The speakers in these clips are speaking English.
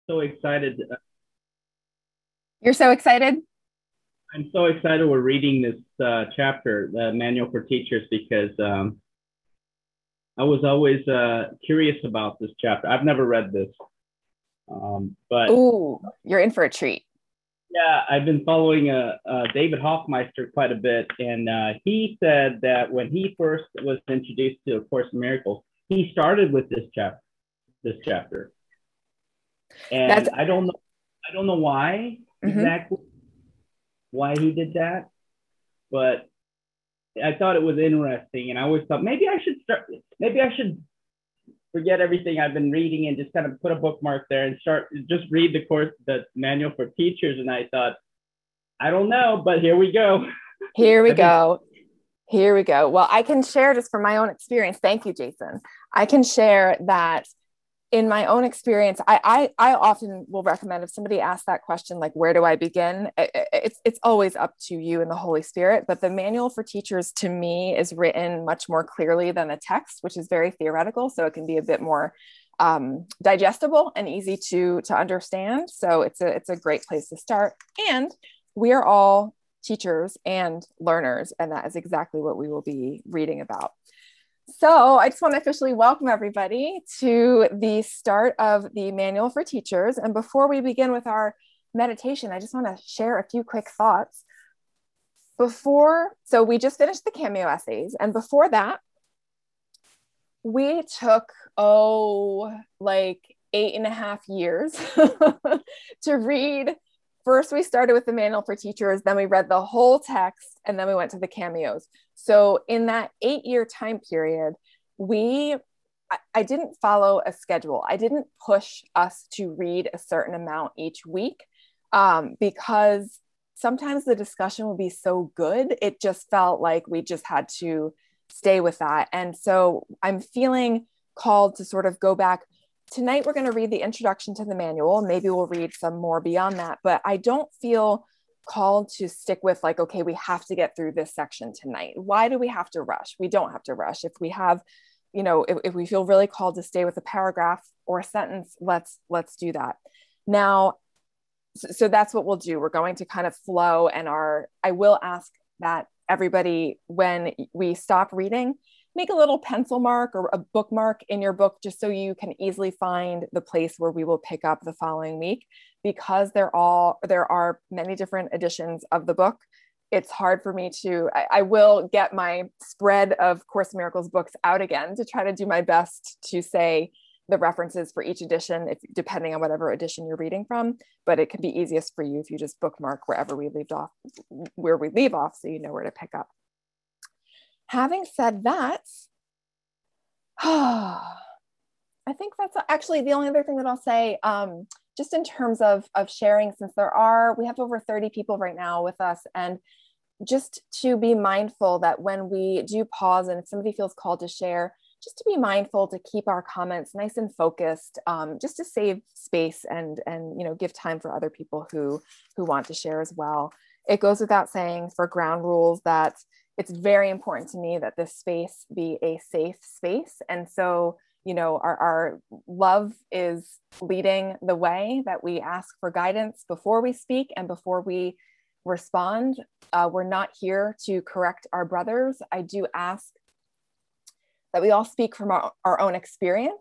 so excited. You're so excited? I'm so excited we're reading this chapter, the Manual for Teachers, because I was always curious about this chapter. I've never read this, but Ooh, you're in for a treat. yeah, I've been following David Hoffmeister quite a bit, and he said that when he first was introduced to A Course in Miracles, he started with this chapter, That's and I don't know why mhm. exactly why he did that, but I thought it was interesting, and I always thought maybe I should start. Maybe I should forget everything I've been reading and just kind of put a bookmark there and start just read the manual for teachers. And I thought, I don't know, but here we go. Here we I've been go. Here we go. Well, I can share just from my own experience. Thank you, Jason. I can share that in my own experience, I often will recommend if somebody asks that question, like, where do I begin? It's always up to you and the Holy Spirit. But the manual for teachers to me is written much more clearly than the text, which is very theoretical. So it can be a bit more digestible and easy to understand. So it's a great place to start. And we are all teachers and learners, and that is exactly what we will be reading about. So I just want to officially welcome everybody to the start of the Manual for Teachers. And before we begin with our meditation, I just want to share a few quick thoughts. So we just finished the cameo essays. And before that, we took, like 8.5 years to read. First, we started with the Manual for Teachers, then we read the whole text, and then we went to the cameos. So in that 8-year time period, I didn't follow a schedule. I didn't push us to read a certain amount each week because sometimes the discussion would be so good. It just felt like we just had to stay with that. And so I'm feeling called to sort of go back. Tonight, we're going to read the introduction to the manual. Maybe we'll read some more beyond that, but I don't feel called to stick with like, okay, we have to get through this section tonight. Why do we have to rush? We don't have to rush. If we have, if we feel really called to stay with a paragraph or a sentence, let's do that. Now, so that's what we'll do. We're going to kind of flow, and I will ask that everybody, when we stop reading, make a little pencil mark or a bookmark in your book just so you can easily find the place where we will pick up the following week, because there are many different editions of the book. It's hard for me I will get my spread of Course in Miracles books out again to try to do my best to say the references for each edition, depending on whatever edition you're reading from. But it can be easiest for you if you just bookmark where we leave off, so you know where to pick up. Having said that, I think that's actually the only other thing that I'll say, just in terms of sharing, since we have over 30 people right now with us, and just to be mindful that when we do pause and if somebody feels called to share, just to be mindful to keep our comments nice and focused, just to save space and give time for other people who want to share as well. It goes without saying for ground rules that it's very important to me that this space be a safe space. And so, our love is leading the way, that we ask for guidance before we speak and before we respond. We're not here to correct our brothers. I do ask that we all speak from our own experience.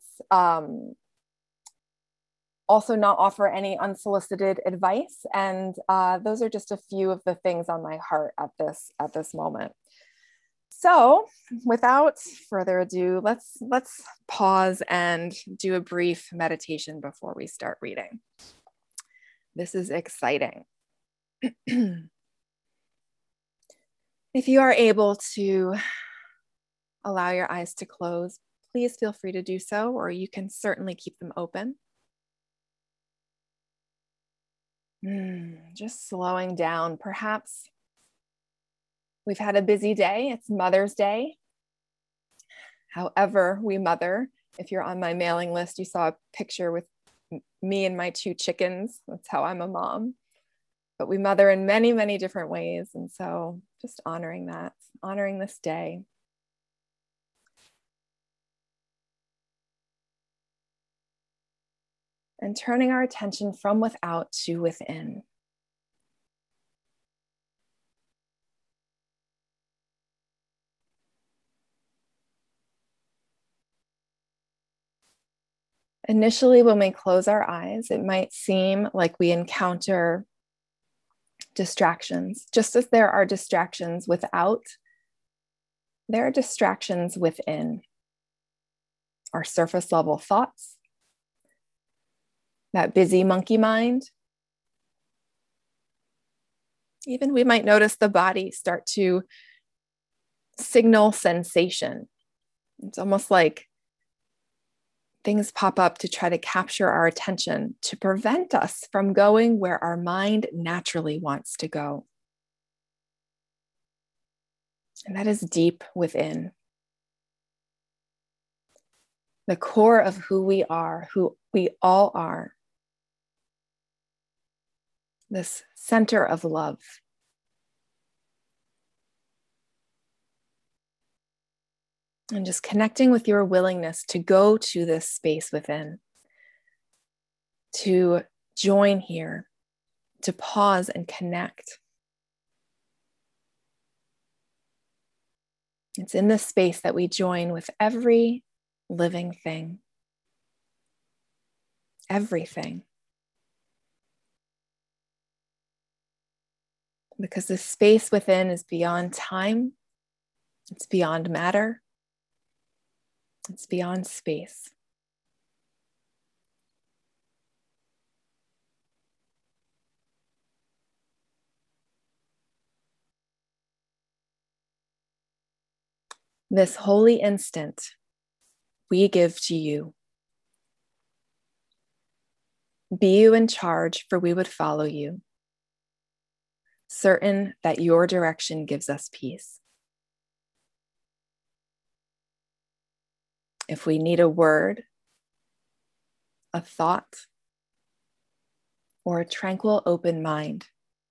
Also not offer any unsolicited advice. And those are just a few of the things on my heart at this moment. So without further ado, let's pause and do a brief meditation before we start reading. This is exciting. If you are able to allow your eyes to close, please feel free to do so, or you can certainly keep them open. Just slowing down. Perhaps we've had a busy day. It's Mother's Day. However we mother. If you're on my mailing list, you saw a picture with me and my 2 chickens. That's how I'm a mom. But we mother in many, many different ways. And so just honoring this day. and turning our attention from without to within. Initially, when we close our eyes, it might seem like we encounter distractions. Just as there are distractions without, there are distractions within. Our surface level thoughts, that busy monkey mind. Even we might notice the body start to signal sensation. It's almost like things pop up to try to capture our attention, to prevent us from going where our mind naturally wants to go. And that is deep within. The core of who we are, who we all are. This center of love. And just connecting with your willingness to go to this space within, to join here, to pause and connect. It's in this space that we join with every living thing. Everything. Because the space within is beyond time, it's beyond matter, it's beyond space. This holy instant we give to you. Be you in charge, for we would follow you, certain that your direction gives us peace. If we need a word, a thought, or a tranquil, open mind,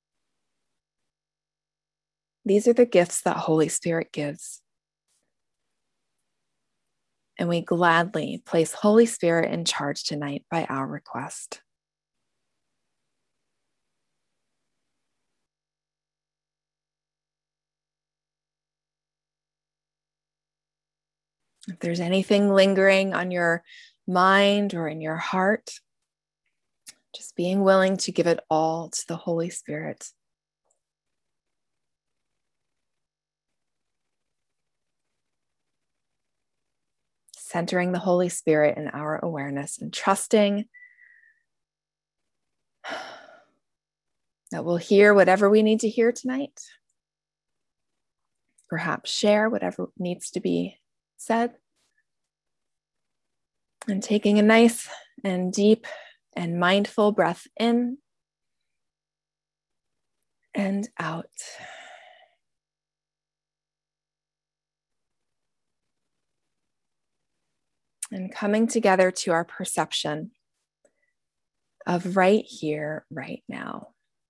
these are the gifts that Holy Spirit gives. And we gladly place Holy Spirit in charge tonight by our request. If there's anything lingering on your mind or in your heart, just being willing to give it all to the Holy Spirit. Centering the Holy Spirit in our awareness and trusting that we'll hear whatever we need to hear tonight. Perhaps share whatever needs to be said. And taking a nice and deep and mindful breath in and out. And coming together to our perception of right here, right now.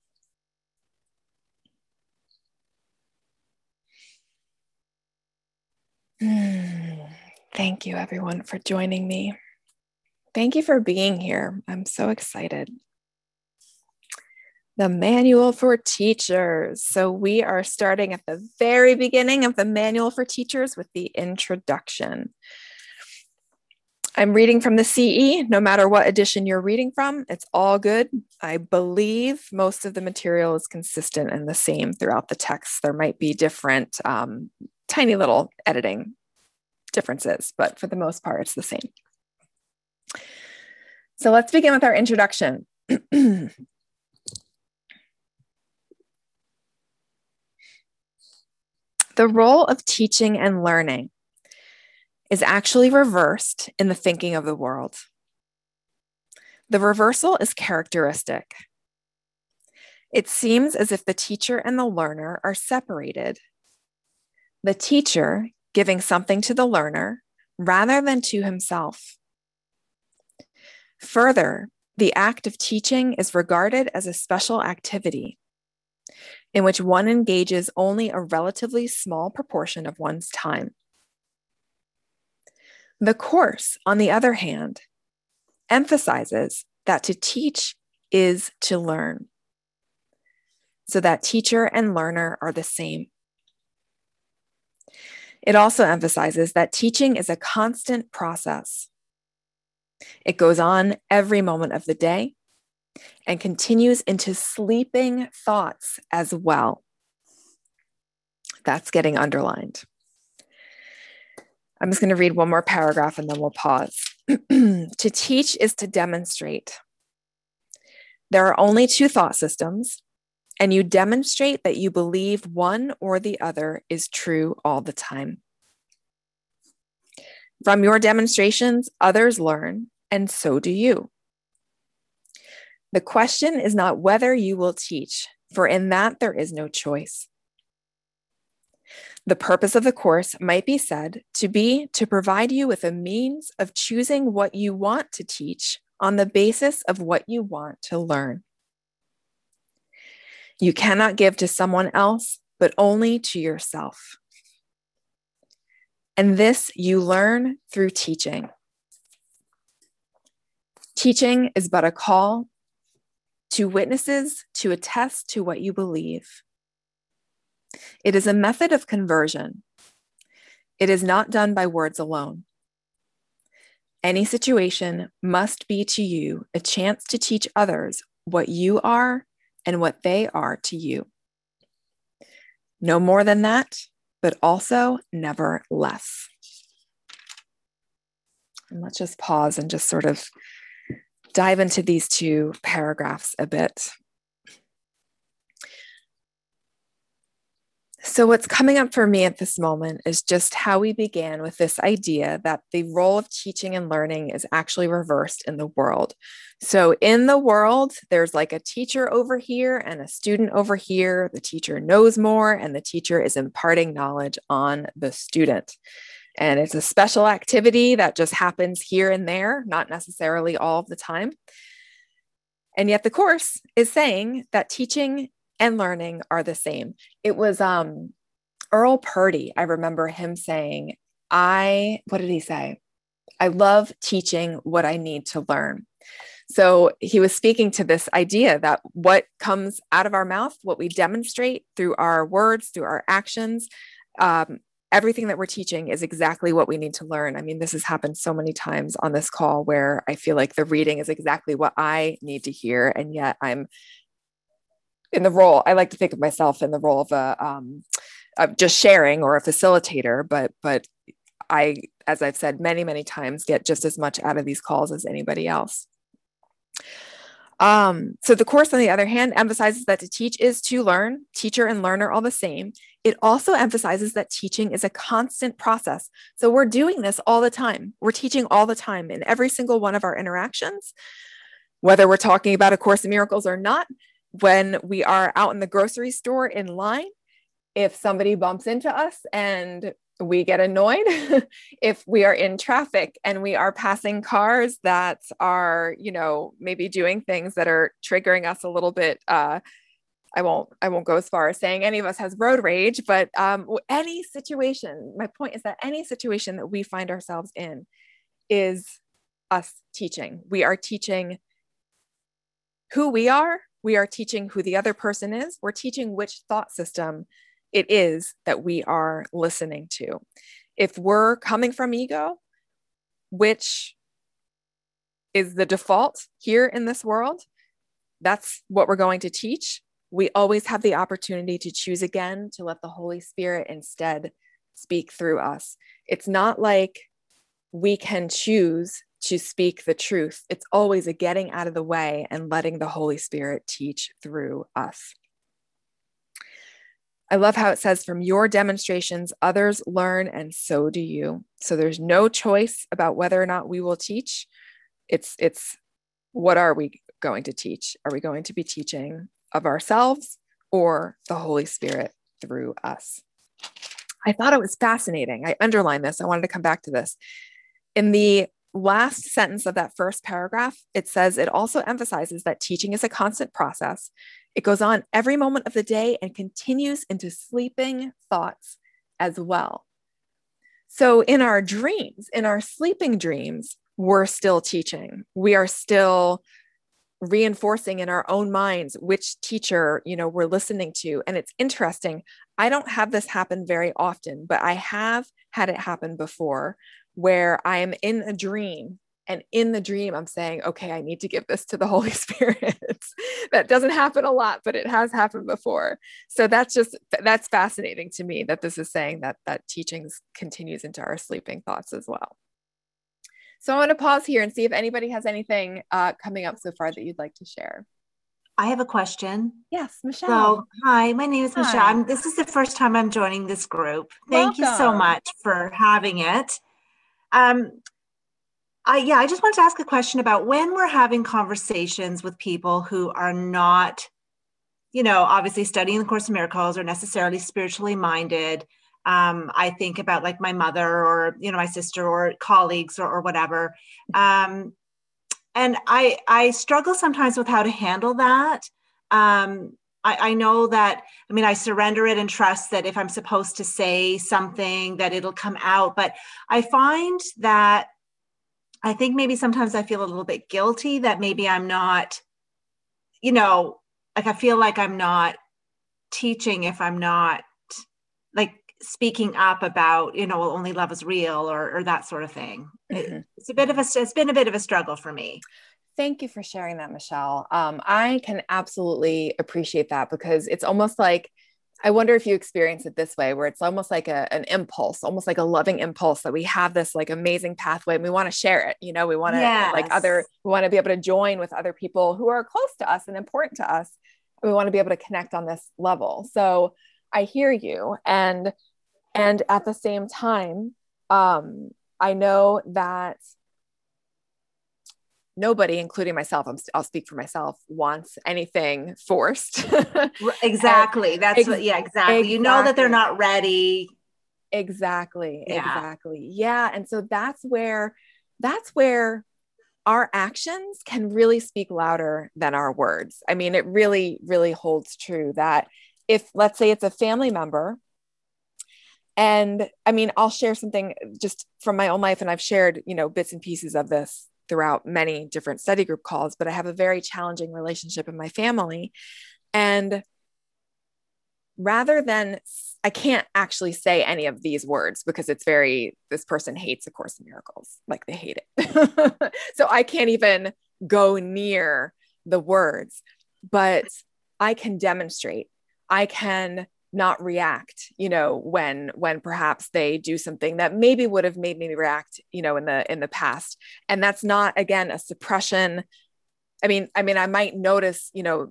Thank you, everyone, for joining me. Thank you for being here. I'm so excited. The Manual for Teachers. So we are starting at the very beginning of the Manual for Teachers with the introduction. I'm reading from the CE, no matter what edition you're reading from, it's all good. I believe most of the material is consistent and the same throughout the text. There might be different, tiny little editing differences, but for the most part, it's the same. So let's begin with our introduction. The role of teaching and learning is actually reversed in the thinking of the world. The reversal is characteristic. It seems as if the teacher and the learner are separated. The teacher giving something to the learner rather than to himself. Further, the act of teaching is regarded as a special activity in which one engages only a relatively small proportion of one's time. The course, on the other hand, emphasizes that to teach is to learn, so that teacher and learner are the same. It also emphasizes that teaching is a constant process. It goes on every moment of the day and continues into sleeping thoughts as well. That's getting underlined. I'm just going to read one more paragraph and then we'll pause. To teach is to demonstrate. There are only two thought systems, and you demonstrate that you believe one or the other is true all the time. From your demonstrations, others learn, and so do you. The question is not whether you will teach, for in that there is no choice. The purpose of the course might be said to be to provide you with a means of choosing what you want to teach on the basis of what you want to learn. You cannot give to someone else, but only to yourself. And this you learn through teaching. Teaching is but a call to witnesses to attest to what you believe. It is a method of conversion. It is not done by words alone. Any situation must be to you a chance to teach others what you are and what they are to you. No more than that, but also never less. And let's just pause and just sort of dive into these two paragraphs a bit. So what's coming up for me at this moment is just how we began with this idea that the role of teaching and learning is actually reversed in the world. So in the world, there's like a teacher over here and a student over here. The teacher knows more and the teacher is imparting knowledge on the student. And it's a special activity that just happens here and there, not necessarily all of the time. And yet the course is saying that teaching and learning are the same. It was Earl Purdy. I remember him saying, what did he say? I love teaching what I need to learn. So he was speaking to this idea that what comes out of our mouth, what we demonstrate through our words, through our actions, everything that we're teaching is exactly what we need to learn. I mean, this has happened so many times on this call where I feel like the reading is exactly what I need to hear. And yet I'm in the role, I like to think of myself in the role of just sharing or a facilitator, but I, as I've said many, many times, get just as much out of these calls as anybody else. So the course, on the other hand, emphasizes that to teach is to learn. Teacher and learner are all the same. It also emphasizes that teaching is a constant process. So we're doing this all the time. We're teaching all the time in every single one of our interactions, whether we're talking about A Course in Miracles or not. When we are out in the grocery store in line, if somebody bumps into us and we get annoyed, if we are in traffic and we are passing cars that are, maybe doing things that are triggering us a little bit, I won't go as far as saying any of us has road rage, but any situation, my point is that any situation that we find ourselves in is us teaching. We are teaching who we are. We are teaching who the other person is. We're teaching which thought system it is that we are listening to. If we're coming from ego, which is the default here in this world, that's what we're going to teach. We always have the opportunity to choose again, to let the Holy Spirit instead speak through us. It's not like we can choose to speak the truth. It's always a getting out of the way and letting the Holy Spirit teach through us. I love how it says, from your demonstrations, others learn, and so do you. So there's no choice about whether or not we will teach. It's what are we going to teach? Are we going to be teaching of ourselves or the Holy Spirit through us? I thought it was fascinating. I underlined this. I wanted to come back to this. In the last sentence of that first paragraph, it says, it also emphasizes that teaching is a constant process. It goes on every moment of the day and continues into sleeping thoughts as well. So in our dreams, in our sleeping dreams, we're still teaching. We are still reinforcing in our own minds which teacher, we're listening to. And it's interesting. I don't have this happen very often, but I have had it happen before where I am in a dream. And in the dream, I'm saying, okay, I need to give this to the Holy Spirit. That doesn't happen a lot, but it has happened before. So that's fascinating to me that this is saying that teachings continues into our sleeping thoughts as well. So I want to pause here and see if anybody has anything coming up so far that you'd like to share. I have a question. Yes, Michelle. So, hi, my name is Michelle. This is the first time I'm joining this group. Thank you so much for having it. I just wanted to ask a question about when we're having conversations with people who are not, obviously studying the Course in Miracles or necessarily spiritually minded. I think about like my mother or, my sister or colleagues or whatever. And I struggle sometimes with how to handle that. I know that, I surrender it and trust that if I'm supposed to say something that it'll come out, but I find that I think maybe sometimes I feel a little bit guilty that maybe I'm not, I feel like I'm not teaching if I'm not like speaking up about, only love is real or that sort of thing. Mm-hmm. It's been a bit of a struggle for me. Thank you for sharing that, Michelle. I can absolutely appreciate that because it's almost like, I wonder if you experience it this way, where it's almost like an impulse, almost like a loving impulse that we have this like amazing pathway and we want to share it. We want to we want to be able to join with other people who are close to us and important to us. We want to be able to connect on this level. So I hear you. And at the same time, I know that nobody, including myself, I'll speak for myself, wants anything forced. Exactly. Exactly. You know that they're not ready. Exactly. Yeah. And so that's where our actions can really speak louder than our words. It really, really holds true that if, let's say it's a family member, and I'll share something just from my own life, and I've shared, bits and pieces of this throughout many different study group calls, but I have a very challenging relationship in my family. And rather than, I can't actually say any of these words because this person hates A Course in Miracles, like they hate it. So I can't even go near the words, but I can demonstrate, I can not react, when perhaps they do something that maybe would have made me react, in the past. And that's not, again, a suppression. I might notice,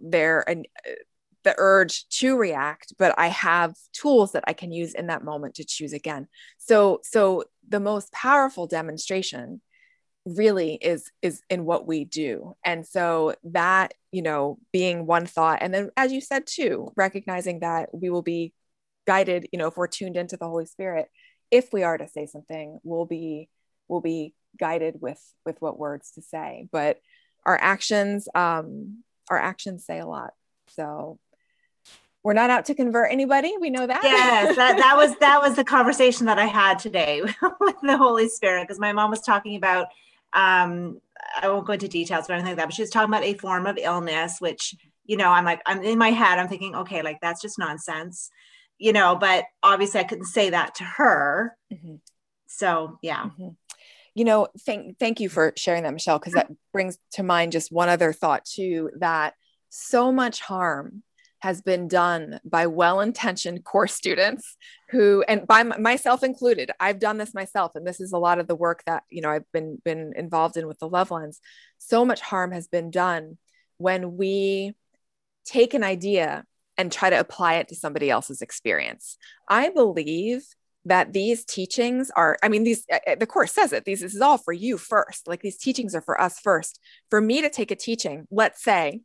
the urge to react, but I have tools that I can use in that moment to choose again. So the most powerful demonstration really is in what we do. And so that, being one thought, and then as you said too, recognizing that we will be guided, if we're tuned into the Holy Spirit, if we are to say something, we'll be guided with what words to say. But our actions say a lot. So we're not out to convert anybody. We know that. Yes, that was the conversation that I had today with the Holy Spirit, because my mom was talking about, I won't go into details or anything like that, but she was talking about a form of illness, which, I'm in my head, I'm thinking, okay, like that's just nonsense, but obviously I couldn't say that to her. Mm-hmm. So, yeah. Mm-hmm. Thank you for sharing that, Michelle, because that brings to mind just one other thought too, that so much harm has been done by well-intentioned course students who, and by myself included, I've done this myself. And this is a lot of the work that, I've been involved in with the Love Lens. So much harm has been done when we take an idea and try to apply it to somebody else's experience. I believe that these teachings are, the Course says it, this is all for you first. Like these teachings are for us first. For me to take a teaching, let's say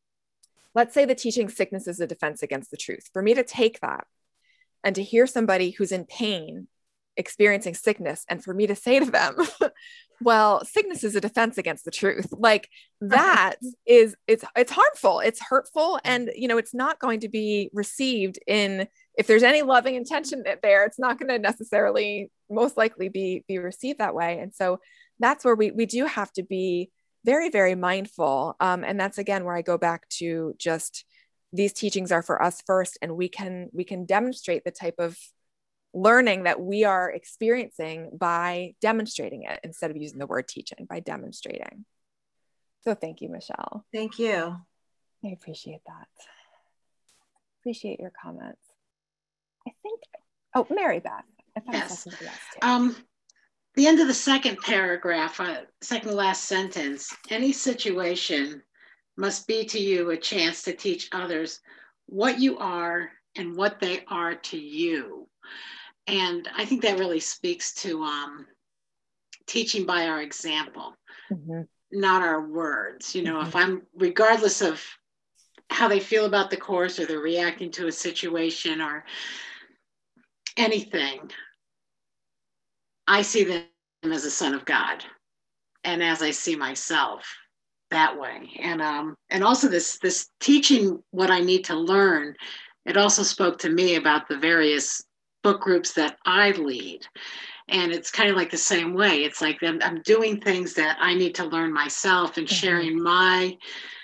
the teaching sickness is a defense against the truth. For me to take that and to hear somebody who's in pain experiencing sickness, and for me to say to them, well, sickness is a defense against the truth. Like that it's harmful, it's hurtful. And, it's not going to be received if there's any loving intention there, it's not going to necessarily most likely be received that way. And so that's where we do have to be very, very mindful. And that's again where I go back to just these teachings are for us first, and we can demonstrate the type of learning that we are experiencing by demonstrating it instead of using the word teaching, by demonstrating. So thank you, Michelle. Thank you. I appreciate that. Appreciate your comments. I think, oh, Mary Beth. I thought I saw somebody else too. The end of the second paragraph, second to last sentence, any situation must be to you a chance to teach others what you are and what they are to you. And I think that really speaks to teaching by our example, not our words. You know, if I'm, regardless of how they feel about the course or they're reacting to a situation or anything, I see them as a son of God, and as I see myself that way. And also this teaching what I need to learn, it also spoke to me about the various book groups that I lead. And it's kind of like the same way. It's like I'm doing things that I need to learn myself and sharing my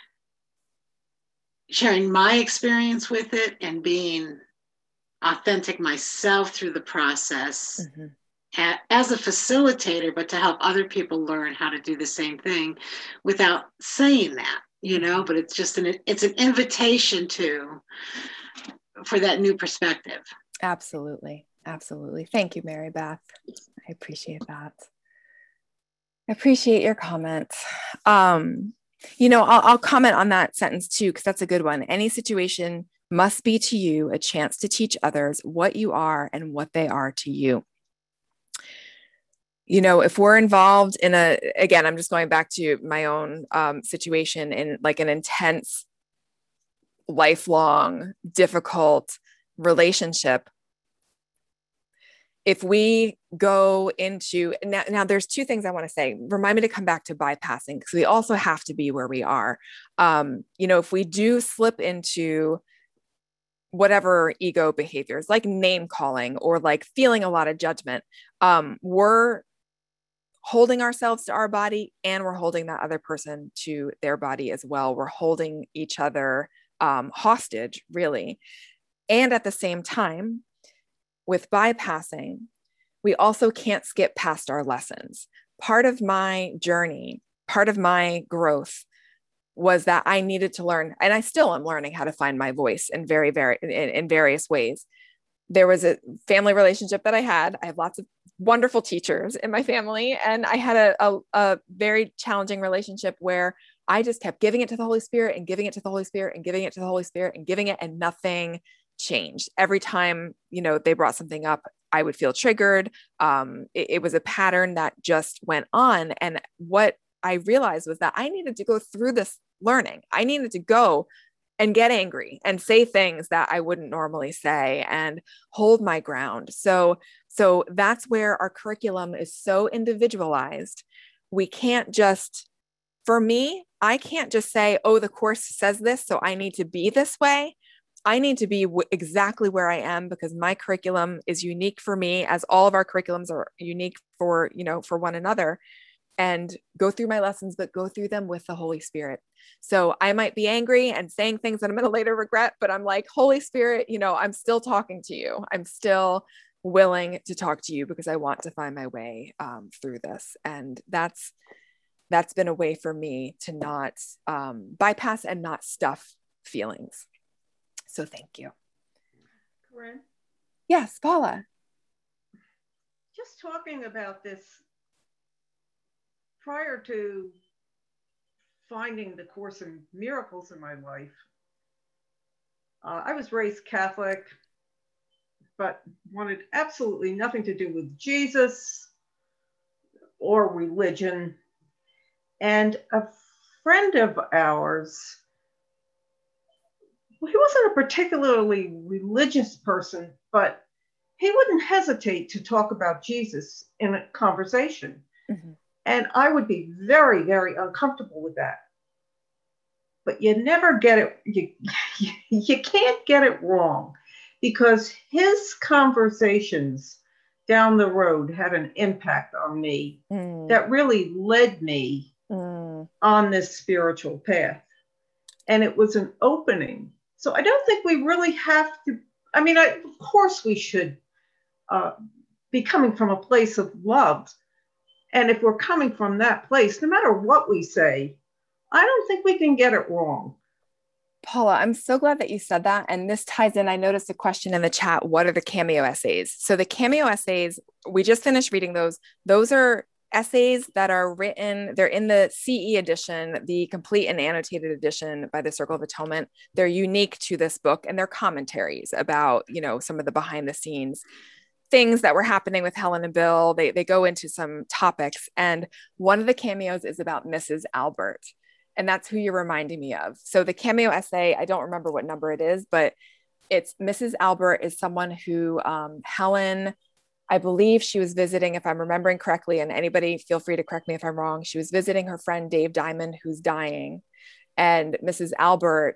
experience with it and being authentic myself through the process as a facilitator, but to help other people learn how to do the same thing without saying that, you know, but it's just it's an invitation for that new perspective. Absolutely. Absolutely. Thank you, Mary Beth. I appreciate that. I appreciate your comments. You know, I'll comment on that sentence too, because that's a good one. Any situation must be to you a chance to teach others what you are and what they are to you. You know, if we're involved in again, I'm just going back to my own situation in like an intense, lifelong, difficult relationship. If we go into, now there's two things I want to say. Remind me to come back to bypassing, because we also have to be where we are. You know, if we do slip into whatever ego behaviors, like name calling or like feeling a lot of judgment, we're holding ourselves to our body, and we're holding that other person to their body as well. We're holding each other hostage, really. And at the same time, with bypassing, we also can't skip past our lessons. Part of my journey, part of my growth was that I needed to learn, and I still am learning how to find my voice in various ways. There was a family relationship that I had. I have lots of wonderful teachers in my family, and I had a very challenging relationship where I just kept giving it to the Holy Spirit and giving it to the Holy Spirit and giving it to the Holy Spirit and giving it, and nothing changed. Every time, you know, they brought something up, I would feel triggered. It was a pattern that just went on. And what I realized was that I needed to go through this learning. I needed to go and get angry and say things that I wouldn't normally say and hold my ground. So that's where our curriculum is so individualized. We can't just, for me, I can't just say, oh, the course says this, so I need to be this way. I need to be exactly where I am, because my curriculum is unique for me, as all of our curriculums are unique for, you know, for one another, and go through my lessons, but go through them with the Holy Spirit. So I might be angry and saying things that I'm going to later regret, but I'm like, Holy Spirit, you know, I'm still talking to you. I'm still willing to talk to you because I want to find my way through this. And that's been a way for me to not bypass and not stuff feelings. So thank you. Corinne? Yes, Paula. Just talking about this, prior to finding the Course in Miracles in my life, I was raised Catholic, but wanted absolutely nothing to do with Jesus or religion. And a friend of ours, he wasn't a particularly religious person, but he wouldn't hesitate to talk about Jesus in a conversation. Mm-hmm. And I would be very, very uncomfortable with that. But you never get it, you can't get it wrong, because his conversations down the road had an impact on me that really led me on this spiritual path. And it was an opening. So I don't think we really have to, I mean, of course we should be coming from a place of love. And if we're coming from that place, no matter what we say, I don't think we can get it wrong. Paula, I'm so glad that you said that. And this ties in. I noticed a question in the chat. What are the cameo essays? So the cameo essays, we just finished reading those. Those are essays that are written. They're in the CE edition, the complete and annotated edition by the Circle of Atonement. They're unique to this book, and they're commentaries about, you know, some of the behind the scenes things that were happening with Helen and Bill. They go into some topics. And one of the cameos is about Mrs. Albert. And that's who you're reminding me of. So the cameo essay, I don't remember what number it is, but it's Mrs. Albert is someone who Helen, I believe she was visiting, if I'm remembering correctly, and anybody feel free to correct me if I'm wrong. She was visiting her friend Dave Diamond, who's dying. And Mrs. Albert,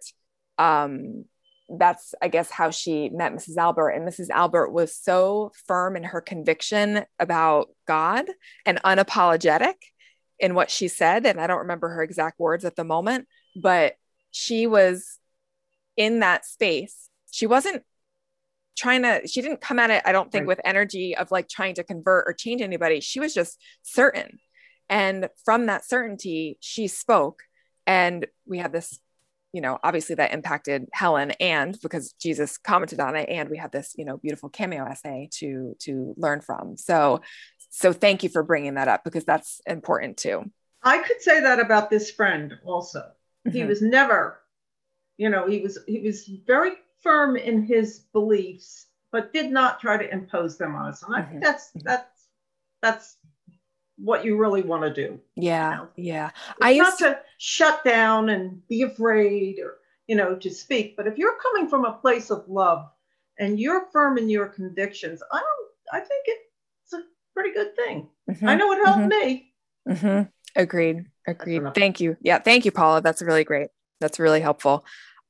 that's, I guess, how she met Mrs. Albert. And Mrs. Albert was so firm in her conviction about God and unapologetic in what she said. And I don't remember her exact words at the moment, but she was in that space. She wasn't she didn't come at it, I don't think, with energy of like trying to convert or change anybody. She was just certain. And from that certainty, she spoke. And we had this, you know, obviously that impacted Helen, and because Jesus commented on it, and we have this, you know, beautiful cameo essay to learn from. So thank you for bringing that up, because that's important too. I could say that about this friend also. Mm-hmm. He was never, you know, he was very firm in his beliefs, but did not try to impose them on us. And I think that's what you really want to do. Yeah. You know? Yeah. It's not to shut down and be afraid or, you know, to speak, but if you're coming from a place of love and you're firm in your convictions, I think it's a pretty good thing. Mm-hmm. I know it helped me. Mm-hmm. Agreed. Thank you. Yeah. Thank you, Paula. That's really great. That's really helpful.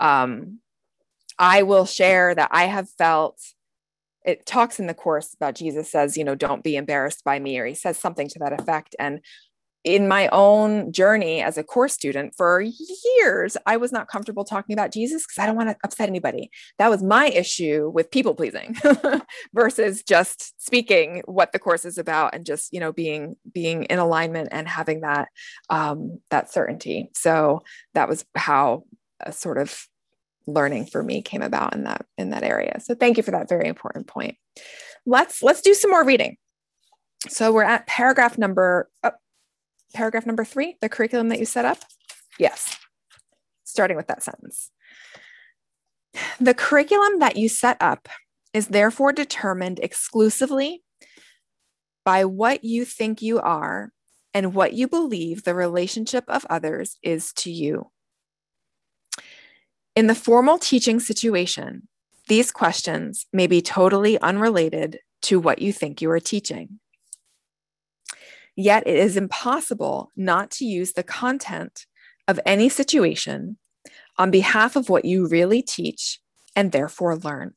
I will share that I have felt, it talks in the course about Jesus says, you know, don't be embarrassed by me, or he says something to that effect. And in my own journey as a course student for years, I was not comfortable talking about Jesus because I don't want to upset anybody. That was my issue with people pleasing versus just speaking what the course is about and just, you know, being in alignment and having that, that certainty. So that was how a sort of learning for me came about in that area. So thank you for that very important point. Let's do some more reading. So we're at paragraph number 3, the curriculum that you set up. Yes. Starting with that sentence. The curriculum that you set up is therefore determined exclusively by what you think you are and what you believe the relationship of others is to you. In the formal teaching situation, these questions may be totally unrelated to what you think you are teaching. Yet it is impossible not to use the content of any situation on behalf of what you really teach and therefore learn.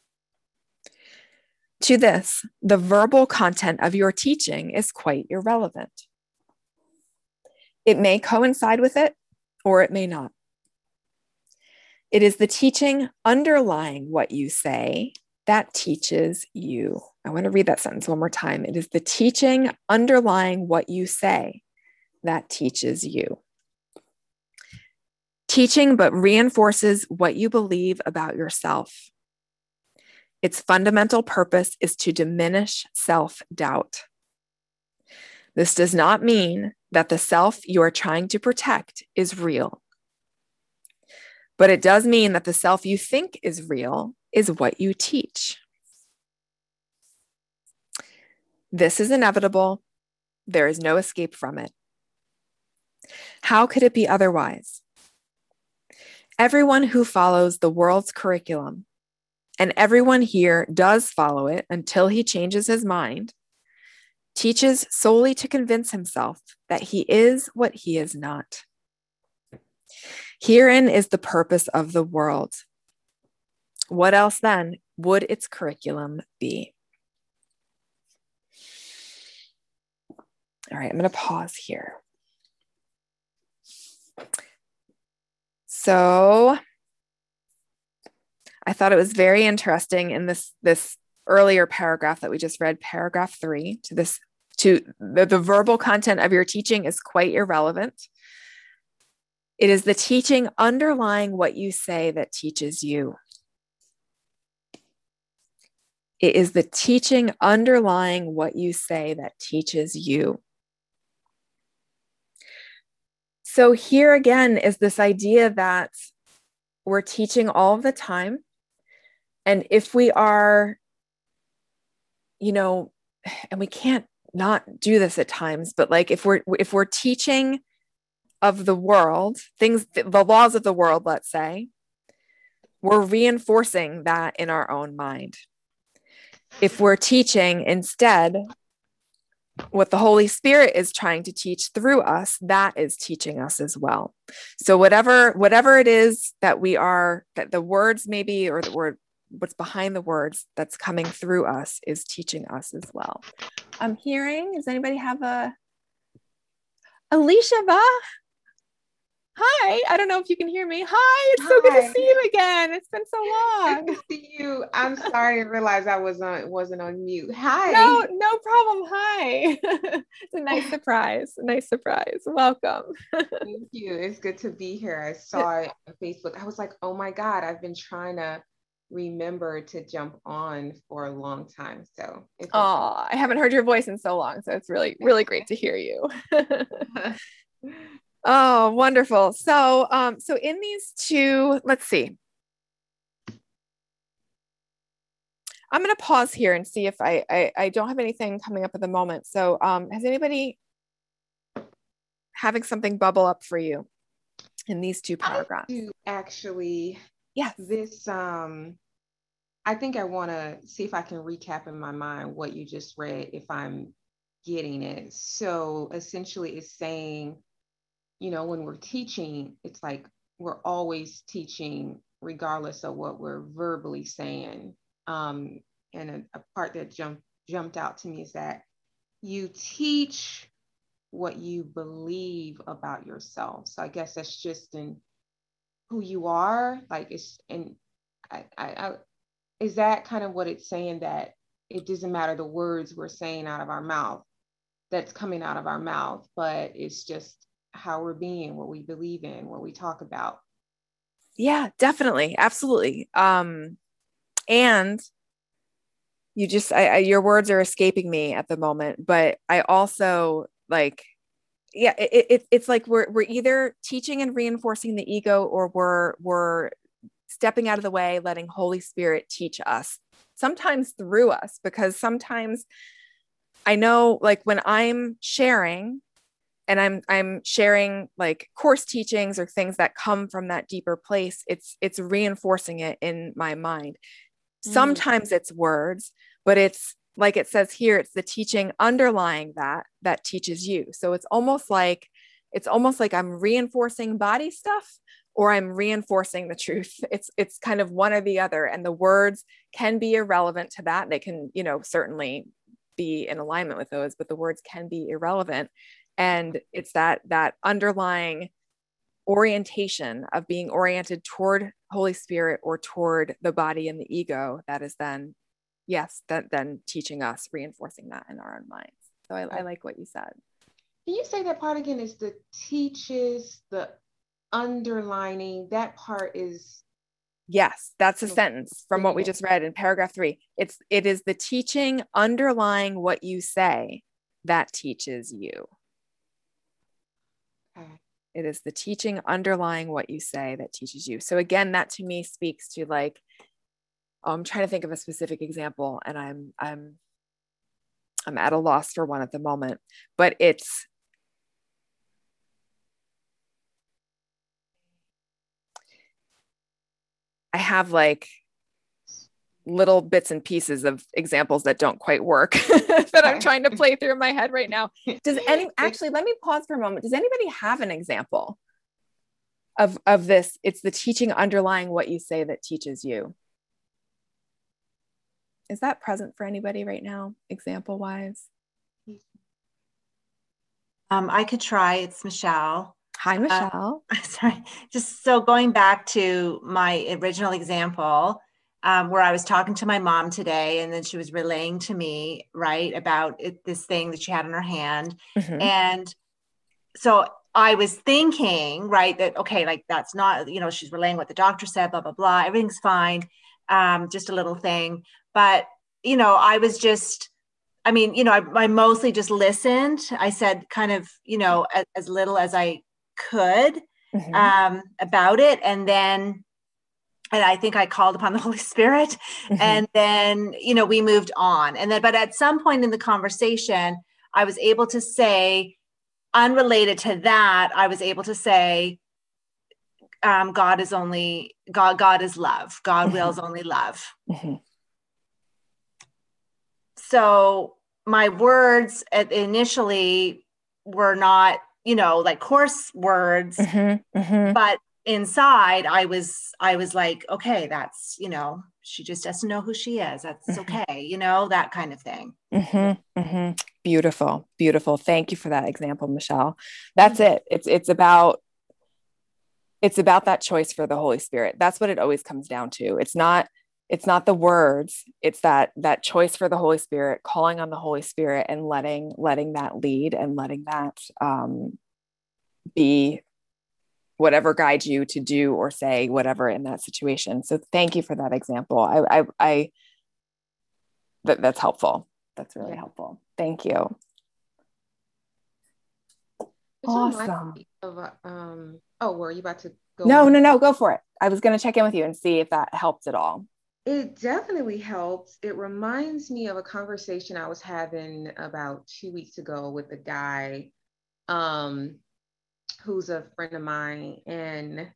To this, the verbal content of your teaching is quite irrelevant. It may coincide with it, or it may not. It is the teaching underlying what you say that teaches you. I want to read that sentence one more time. It is the teaching underlying what you say that teaches you. Teaching but reinforces what you believe about yourself. Its fundamental purpose is to diminish self-doubt. This does not mean that the self you are trying to protect is real. But it does mean that the self you think is real is what you teach. This is inevitable. There is no escape from it. How could it be otherwise? Everyone who follows the world's curriculum, and everyone here does follow it until he changes his mind, teaches solely to convince himself that he is what he is not. Herein is the purpose of the world. What else then would its curriculum be? All right, I'm going to pause here. So I thought it was very interesting in this earlier paragraph that we just read, paragraph 3, to the verbal content of your teaching is quite irrelevant. It is the teaching underlying what you say that teaches you. It is the teaching underlying what you say that teaches you. So here again is this idea that we're teaching all the time. And if we are, and we can't not do this at times, but like if we're teaching of the world, the laws of the world, let's say, we're reinforcing that in our own mind. If we're teaching instead what the Holy Spirit is trying to teach through us, that is teaching us as well. So whatever it is that that the words maybe, or the word, what's behind the words that's coming through us is teaching us as well. I'm hearing, does anybody have Alicia Va? Hi, I don't know if you can hear me. Hi, it's so good to see you again. It's been so long. Good to see you. I'm sorry, I didn't realize I wasn't on mute. Hi. No problem. Hi. It's a nice surprise. Welcome. Thank you. It's good to be here. I saw it on Facebook. I was like, oh my God, I've been trying to remember to jump on for a long time. So I haven't heard your voice in so long. So it's really, really great to hear you. Oh, wonderful. So in these two, let's see. I'm going to pause here and see if I don't have anything coming up at the moment. So has anybody having something bubble up for you in these two paragraphs? I do actually. Yes. This, I think I want to see if I can recap in my mind what you just read, if I'm getting it. So essentially it's saying, when we're teaching, it's like we're always teaching regardless of what we're verbally saying. And a part that jumped out to me is that you teach what you believe about yourself. So I guess that's just in who you are. Like is that kind of what it's saying, that it doesn't matter the words we're saying out of our mouth, that's coming out of our mouth, but it's just how we're being, what we believe in, what we talk about. Yeah, definitely. Absolutely. And you just, your words are escaping me at the moment, but I also it's like we're either teaching and reinforcing the ego, or we're stepping out of the way, letting Holy Spirit teach us, sometimes through us, because sometimes I know, like when I'm sharing, and I'm sharing like course teachings or things that come from that deeper place, it's reinforcing it in my mind. Sometimes it's words, but it's like it says here, it's the teaching underlying that teaches you. So it's almost like I'm reinforcing body stuff, or I'm reinforcing the truth. It's kind of one or the other, and the words can be irrelevant to that. They can, certainly be in alignment with those, but the words can be irrelevant. And it's that underlying orientation of being oriented toward Holy Spirit or toward the body and the ego that is then, then teaching us, reinforcing that in our own minds. So I like what you said. Can you say that part again? Is the teaches, the underlining, that part is? Yes, that's a sentence from what we just read in paragraph 3. It is the teaching underlying what you say that teaches you. It is the teaching underlying what you say that teaches you. So again, that to me speaks to like, I'm trying to think of a specific example, and I'm at a loss for one at the moment, but I have like little bits and pieces of examples that don't quite work that I'm trying to play through in my head right now. Actually, let me pause for a moment. Does anybody have an example of this? It's the teaching underlying what you say that teaches you. Is that present for anybody right now, example wise? I could try. It's Michelle. Hi, Michelle. Sorry. Just so going back to my original example, where I was talking to my mom today, and then she was relaying to me, right, about this thing that she had in her hand. Mm-hmm. And so I was thinking, right, that, okay, like that's not, she's relaying what the doctor said, blah, blah, blah. Everything's fine. Just a little thing. But, I was just, I mostly just listened. I said kind of, as little as I could about it. And I think I called upon the Holy Spirit, and then, we moved on. And then, but at some point in the conversation, I was able to say, unrelated to that, I was able to say, God is love. God wills only love. So my words initially were not, like coarse words, but inside I was like, okay, that's, she just doesn't know who she is. That's okay. That kind of thing. Beautiful. Beautiful. Thank you for that example, Michelle. That's it. It's about that choice for the Holy Spirit. That's what it always comes down to. It's not the words. It's that choice for the Holy Spirit, calling on the Holy Spirit and letting that lead, and letting that be whatever guides you to do or say whatever in that situation. So thank you for that example. That's helpful. That's really helpful. Thank you. Awesome. Were you about to go? No, go for it. I was going to check in with you and see if that helped at all. It definitely helps. It reminds me of a conversation I was having about 2 weeks ago with a guy who's a friend of mine, and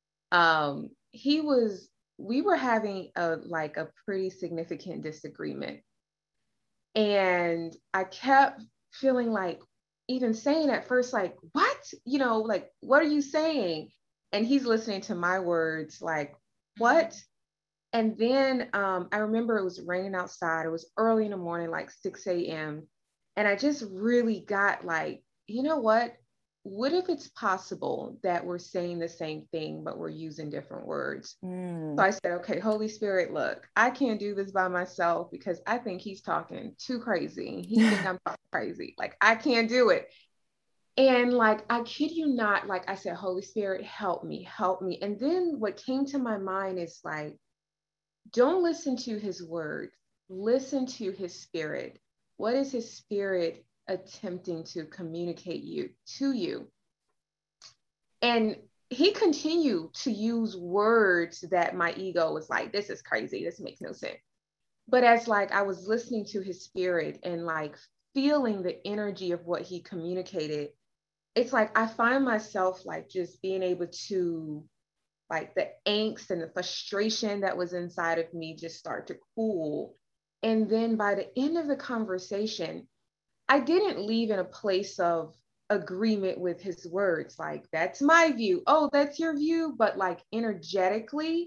we were having a pretty significant disagreement, and I kept feeling like, even saying at first, like, what, like, what are you saying? And he's listening to my words like, what? And then I remember it was raining outside. It was early in the morning, like 6 a.m. And I just really got like, what if it's possible that we're saying the same thing, but we're using different words? So I said, okay, Holy Spirit, look, I can't do this by myself because I think he's talking too crazy. He think I'm talking crazy. Like, I can't do it. And like, I kid you not, like I said, Holy Spirit, help me. And then what came to my mind is like, don't listen to his word, listen to his spirit. What is his spirit attempting to communicate to you? And he continued to use words that my ego was like, this is crazy, this makes no sense. But as like I was listening to his spirit and like feeling the energy of what he communicated, it's like I find myself like just being able to, like, the angst and the frustration that was inside of me just start to cool. And then by the end of the conversation, I didn't leave in a place of agreement with his words. Like, that's my view. Oh, that's your view. But like energetically,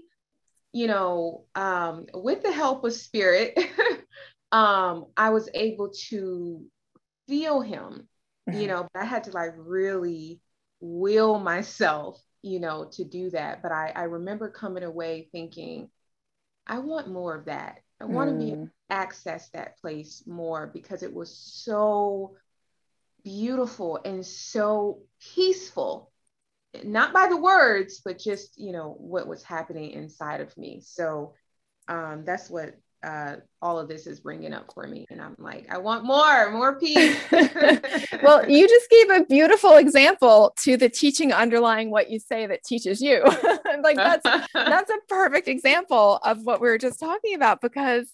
with the help of spirit, I was able to feel him, but I had to like really will myself, to do that. But I remember coming away thinking, I want more of that. I want to be able to access that place more, because it was so beautiful and so peaceful, not by the words, but just, what was happening inside of me. So that's what all of this is bringing up for me. And I'm like, I want more peace. Well, you just gave a beautiful example to the teaching underlying what you say that teaches you. Like that's a perfect example of what we were just talking about, because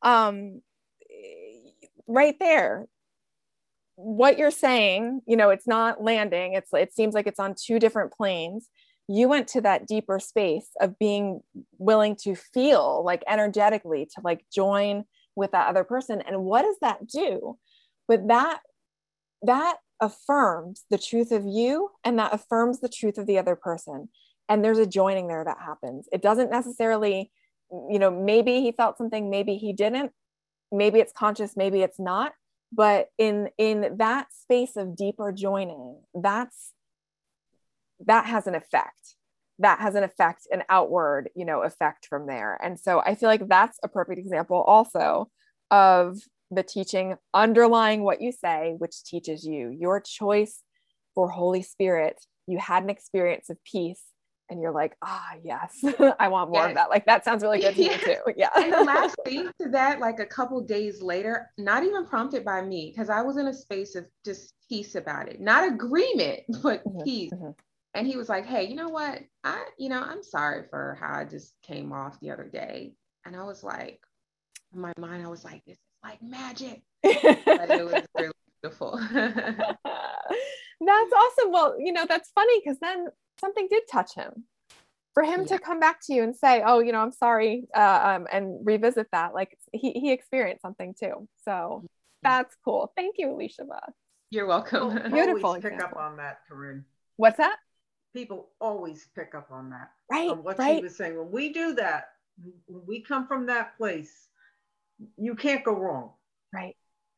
right there, what you're saying, it's not landing. It seems like it's on two different planes. You went to that deeper space of being willing to feel like energetically to like join with that other person. And what does that do? But that affirms the truth of you, and that affirms the truth of the other person. And there's a joining there that happens. It doesn't necessarily, maybe he felt something, maybe he didn't, maybe it's conscious, maybe it's not. But in that space of deeper joining, that's that has an effect. That has an effect, an outward, effect from there. And so I feel like that's a perfect example also of the teaching underlying what you say, which teaches you your choice for Holy Spirit. You had an experience of peace and you're like, yes, I want more of that. Like, that sounds really good to me too. Yeah. And the last thing to that, like a couple days later, not even prompted by me, because I was in a space of just peace about it, not agreement, but peace. And he was like, hey, you know what? I'm sorry for how I just came off the other day. And I was like, in my mind, I was like, this is like magic. But it was really beautiful. That's awesome. Well, that's funny, because then something did touch him. For him to come back to you and say, oh, I'm sorry, and revisit that, like he experienced something too. So that's cool. Thank you, Elisheva. You're welcome. Beautiful. Always pick up on that, Corinne. What's that? People always pick up on that. Right. On what she was saying. When we do that, when we come from that place, you can't go wrong. Right.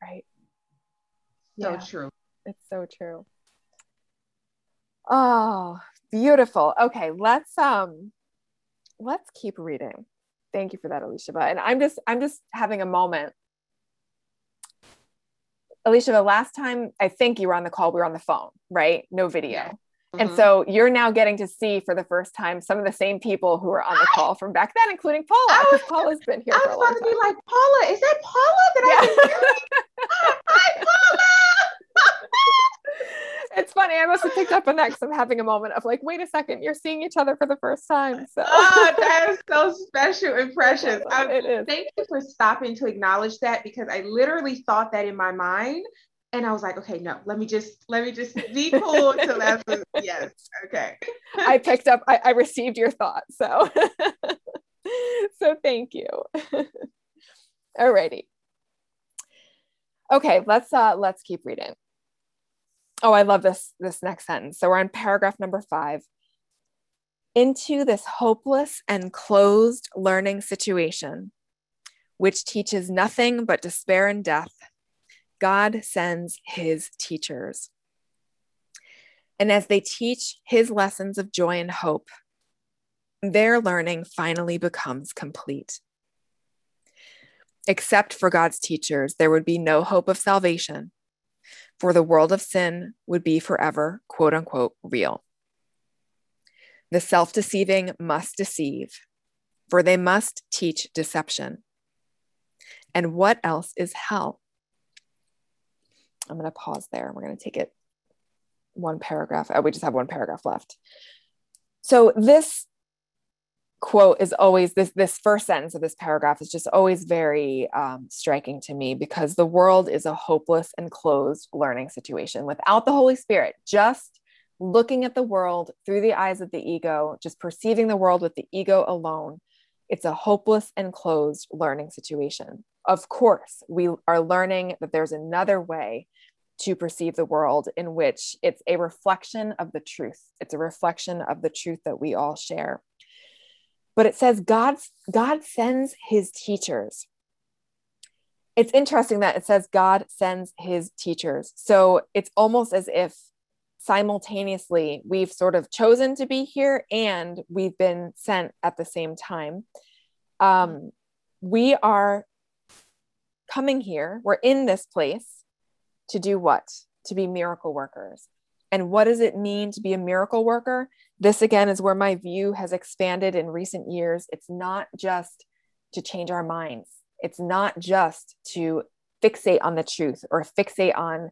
So true. It's so true. Oh, beautiful. Okay, let's keep reading. Thank you for that, Elisheva. And I'm just having a moment. Elisheva, last time I think you were on the call, we were on the phone, right? No video. Yeah. And so you're now getting to see for the first time some of the same people who were on the call from back then, including Paula, because Paula's been here for a long time. I was about to be like, Paula, is that Paula that I've been hearing? Hi, Paula! It's funny. I must have picked up on that because I'm having a moment of like, wait a second, you're seeing each other for the first time. So that is so special and precious. It is. Thank you for stopping to acknowledge that, because I literally thought that in my mind. And I was like, okay, no, let me just be cool. So that's yes. Okay. I picked up, I received your thought. So, so thank you. Alrighty. Okay, let's keep reading. Oh, I love this next sentence. So we're on paragraph number 5. Into this hopeless and closed learning situation, which teaches nothing but despair and death, God sends his teachers. And as they teach his lessons of joy and hope, their learning finally becomes complete. Except for God's teachers, there would be no hope of salvation, for the world of sin would be forever, quote unquote, real. The self-deceiving must deceive, for they must teach deception. And what else is hell? I'm going to pause there. We're going to take it one paragraph. We just have one paragraph left. So this quote is always, this first sentence of this paragraph is just always very striking to me, because the world is a hopeless and closed learning situation. Without the Holy Spirit, just looking at the world through the eyes of the ego, just perceiving the world with the ego alone, it's a hopeless and closed learning situation. Of course, we are learning that there's another way to perceive the world, in which it's a reflection of the truth. It's a reflection of the truth that we all share. But it says God sends his teachers. It's interesting that it says God sends his teachers. So it's almost as if simultaneously we've sort of chosen to be here and we've been sent at the same time. We are coming here. We're in this place to do what? To be miracle workers. And what does it mean to be a miracle worker? This again is where my view has expanded in recent years. It's not just to change our minds. It's not just to fixate on the truth or fixate on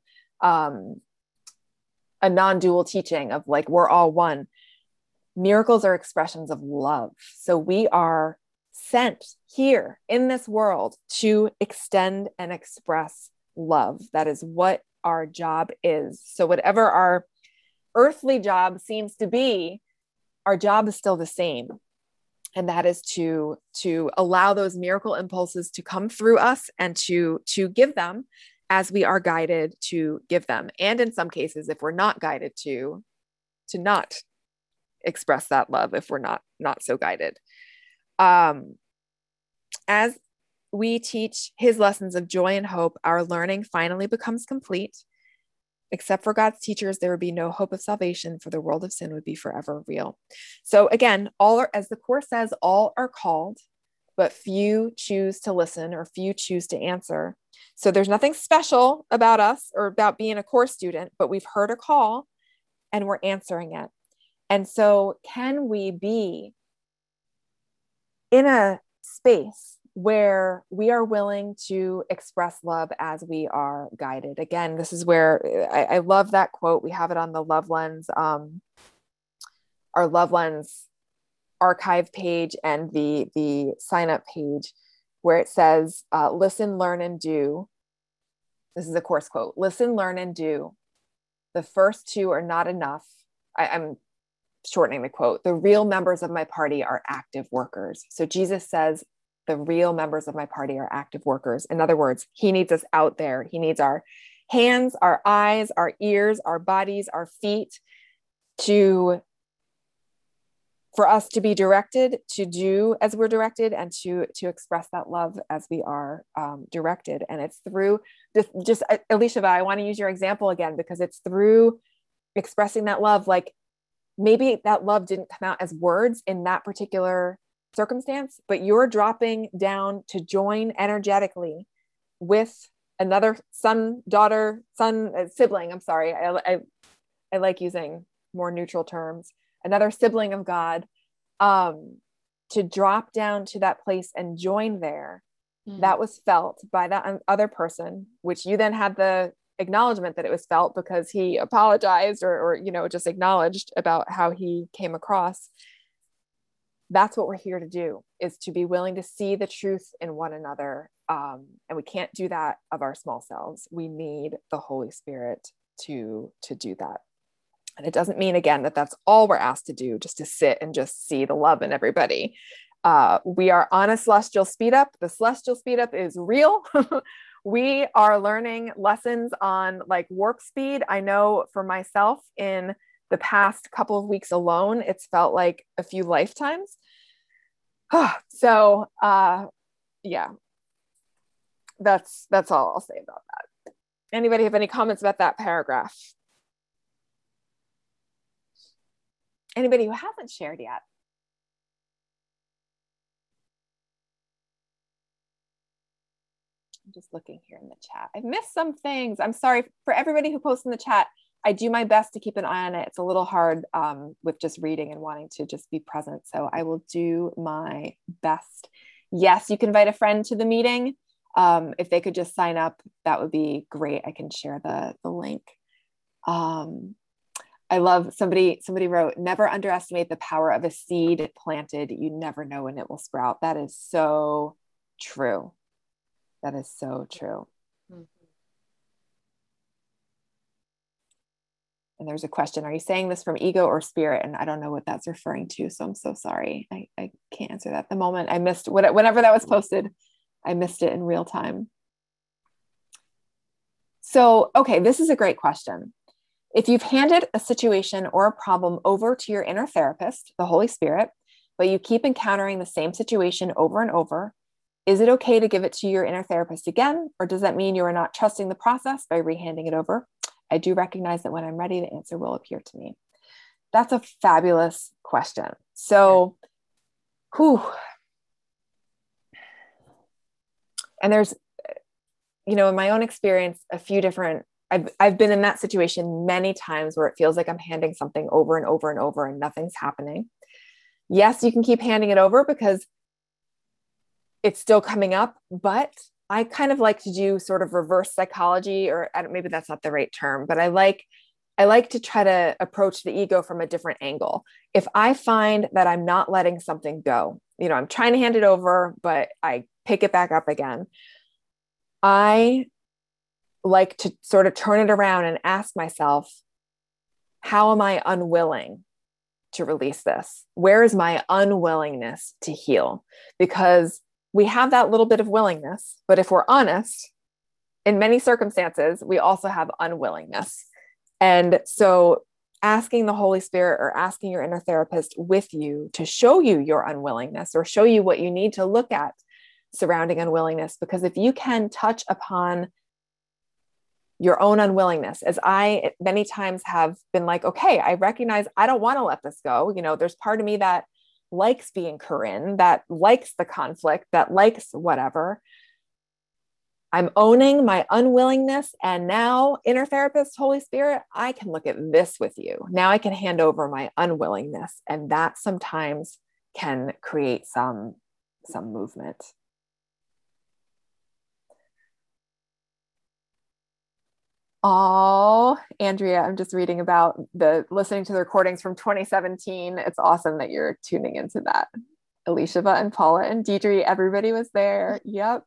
a non-dual teaching of like, we're all one. Miracles are expressions of love. So we are sent here in this world to extend and express love. That is what our job is. So whatever our earthly job seems to be, our job is still the same. And that is to allow those miracle impulses to come through us and to give them as we are guided to give them. And in some cases, if we're not guided to not express that love, if we're not so guided. As we teach his lessons of joy and hope, our learning finally becomes complete. Except for God's teachers, there would be no hope of salvation, for the world of sin would be forever real. So again, as the Course says, all are called, but few choose to listen or few choose to answer. So there's nothing special about us or about being a Course student, but we've heard a call and we're answering it. And so can we be in a space where we are willing to express love as we are guided? Again, this is where I love that quote. We have it on the Love Lens, our Love Lens archive page and the sign up page, where it says, listen, learn, and do. This is a Course quote. Listen, learn, and do. The first two are not enough. I'm shortening the quote. The real members of my party are active workers. So Jesus says, the real members of my party are active workers. In other words, he needs us out there. He needs our hands, our eyes, our ears, our bodies, our feet for us to be directed, to do as we're directed, and to express that love as we are directed. And it's through just Elisheva, I want to use your example again, because it's through expressing that love. Like maybe that love didn't come out as words in that particular circumstance, but you're dropping down to join energetically with another sibling. I'm sorry. I like using more neutral terms. Another sibling of God, to drop down to that place and join there. That was felt by that other person, which you then had the acknowledgement that it was felt because he apologized or just acknowledged about how he came across. That's what we're here to do, is to be willing to see the truth in one another. And we can't do that of our small selves. We need the Holy Spirit to do that. And it doesn't mean, again, that that's all we're asked to do, just to sit and just see the love in everybody. We are on a celestial speed up. The celestial speed up is real. We are learning lessons on like warp speed. I know for myself, in the past couple of weeks alone, it's felt like a few lifetimes. So yeah, that's all I'll say about that. Anybody have any comments about that paragraph? Anybody who hasn't shared yet? I'm just looking here in the chat. I've missed some things. I'm sorry for everybody who posts in the chat. I do my best to keep an eye on it. It's a little hard with just reading and wanting to just be present. So I will do my best. Yes, you can invite a friend to the meeting. If they could just sign up, that would be great. I can share the link. I love somebody wrote, never underestimate the power of a seed planted. You never know when it will sprout. That is so true. That is so true. Mm-hmm. And there's a question, are you saying this from ego or spirit? And I don't know what that's referring to. So I'm so sorry. I can't answer that at the moment. I missed whenever that was posted. I missed it in real time. So, okay, this is a great question. If you've handed a situation or a problem over to your inner therapist, the Holy Spirit, but you keep encountering the same situation over and over, is it okay to give it to your inner therapist again? Or does that mean you are not trusting the process by rehanding it over? I do recognize that when I'm ready, the answer will appear to me. That's a fabulous question. So, and there's, in my own experience, a few different, I've been in that situation many times where it feels like I'm handing something over and over and over and nothing's happening. Yes, you can keep handing it over because it's still coming up, but I kind of like to do sort of reverse psychology, or maybe that's not the right term, but I like to try to approach the ego from a different angle. If I find that I'm not letting something go, I'm trying to hand it over, but I pick it back up again, I like to sort of turn it around and ask myself, how am I unwilling to release this? Where is my unwillingness to heal? Because we have that little bit of willingness, but if we're honest, in many circumstances, we also have unwillingness. And so asking the Holy Spirit or asking your inner therapist with you to show you your unwillingness or show you what you need to look at surrounding unwillingness, because if you can touch upon your own unwillingness, as I many times have been like, okay, I recognize I don't want to let this go. There's part of me that likes being Corinne, that likes the conflict, that likes whatever. I'm owning my unwillingness. And now, inner therapist, Holy Spirit, I can look at this with you. Now I can hand over my unwillingness. And that sometimes can create some movement. Oh, Andrea, I'm just reading about listening to the recordings from 2017. It's awesome that you're tuning into that. Elisheva and Paula and Deidre, everybody was there. Yep.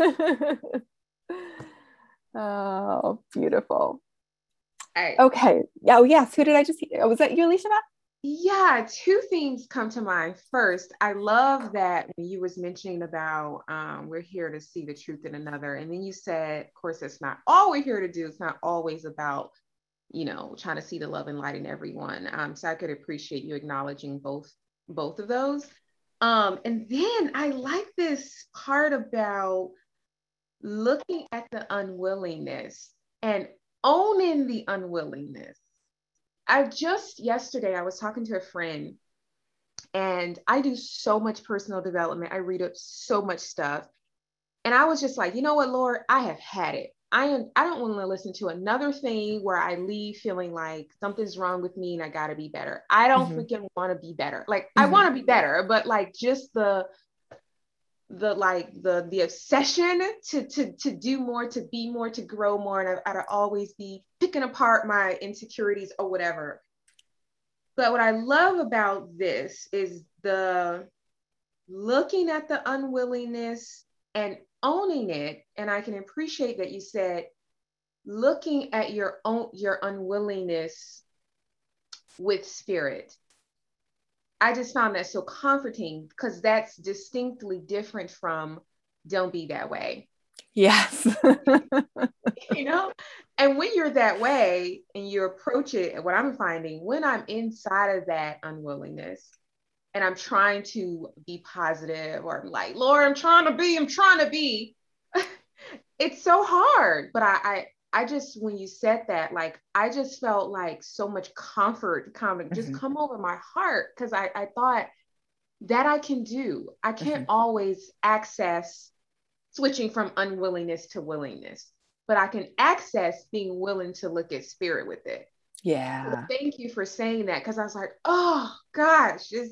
Oh, beautiful. Okay. Oh, yes. Who did I just hear? Was that you, Elisheva? Yeah, two things come to mind. First, I love that when you was mentioning about we're here to see the truth in another. And then you said, of course, that's not all we're here to do. It's not always about, trying to see the love and light in everyone. So I could appreciate you acknowledging both of those. And then I like this part about looking at the unwillingness and owning the unwillingness. Yesterday, I was talking to a friend, and I do so much personal development. I read up so much stuff. And I was just like, you know what, Lord, I have had it. I don't want to listen to another thing where I leave feeling like something's wrong with me and I got to be better. I don't freaking want to be better. Like, I want to be better, but like just the obsession to do more, to be more, to grow more, and I'd always be picking apart my insecurities or whatever. But what I love about this is the looking at the unwillingness and owning it. And I can appreciate that you said looking at your unwillingness with spirit. I just found that so comforting, because that's distinctly different from don't be that way. Yes. And when you're that way and you approach it, what I'm finding when I'm inside of that unwillingness and I'm trying to be positive, or I'm like, Lord, I'm trying to be, it's so hard. But I just, when you said that, like, I just felt like so much comfort just come over my heart, because I thought that I can do. I can't always access switching from unwillingness to willingness, but I can access being willing to look at spirit with it. Yeah. So thank you for saying that, because I was like, oh gosh, So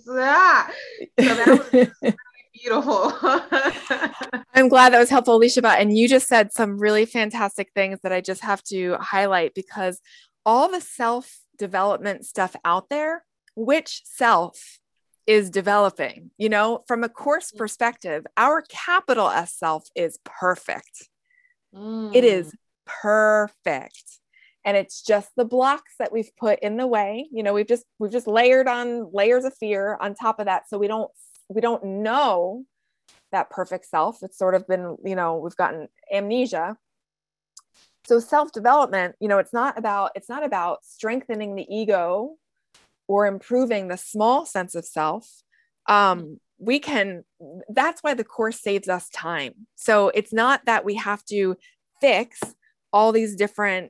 that was really beautiful. I'm glad that was helpful, Elisheva. And you just said some really fantastic things that I just have to highlight, because all the self-development stuff out there, which self is developing, from a course perspective, our capital S self is perfect. It is perfect. And it's just the blocks that we've put in the way. We've just layered on layers of fear on top of that. So we don't know that perfect self. It's sort of been, we've gotten amnesia. So self-development, it's not about strengthening the ego or improving the small sense of self. That's why the course saves us time. So it's not that we have to fix all these different,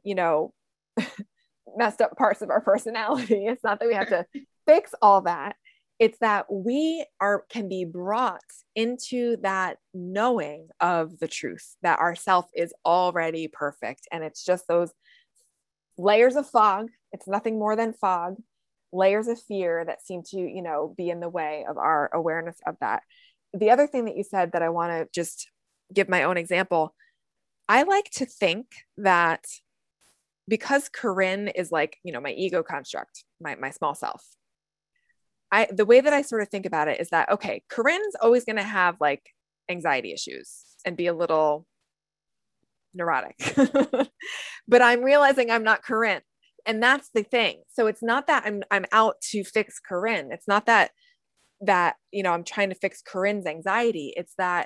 messed up parts of our personality. It's not that we have to fix all that. It's that we can be brought into that knowing of the truth, that our self is already perfect. And it's just those layers of fog. It's nothing more than fog, layers of fear that seem to, be in the way of our awareness of that. The other thing that you said that I want to just give my own example, I like to think that because Corinne is like, my ego construct, my small self, the way that I sort of think about it is that, okay, Corinne's always going to have like anxiety issues and be a little neurotic, but I'm realizing I'm not Corinne. And that's the thing. So it's not that I'm out to fix Corinne. It's not that I'm trying to fix Corinne's anxiety. It's that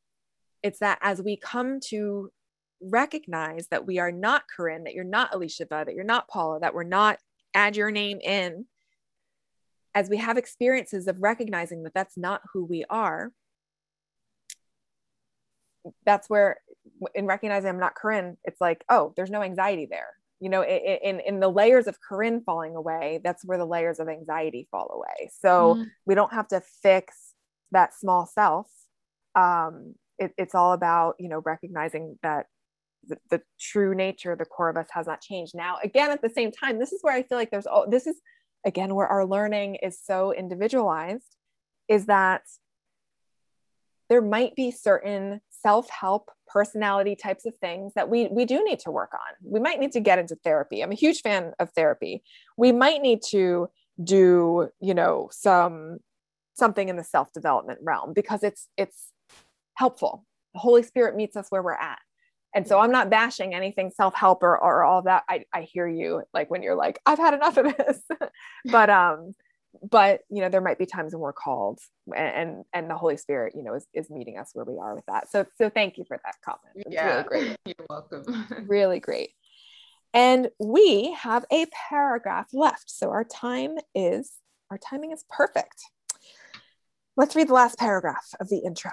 as we come to recognize that we are not Corinne, that you're not Elisheva, that you're not Paula, that we're not, add your name in, as we have experiences of recognizing that that's not who we are, that's where in recognizing I'm not Corinne, it's like, oh, there's no anxiety there. You know, in the layers of Corinne falling away, that's where the layers of anxiety fall away. So we don't have to fix that small self. It's all about, you know, recognizing that the true nature, the core of us has not changed. Now, again, at the same time, this is where I feel like this is, again, where our learning is so individualized, is that there might be certain self-help personality types of things that we do need to work on. We might need to get into therapy. I'm a huge fan of therapy. We might need to do, you know, something in the self-development realm, because it's helpful. The Holy Spirit meets us where we're at. And so I'm not bashing anything self-help or all that. I hear you, like when you're like, I've had enough of this. But you know, there might be times when we're called, and the Holy Spirit, you know, is meeting us where we are with that. So thank you for that comment. It's really great. You're welcome. Really great. And we have a paragraph left. So our timing is perfect. Let's read the last paragraph of the intro.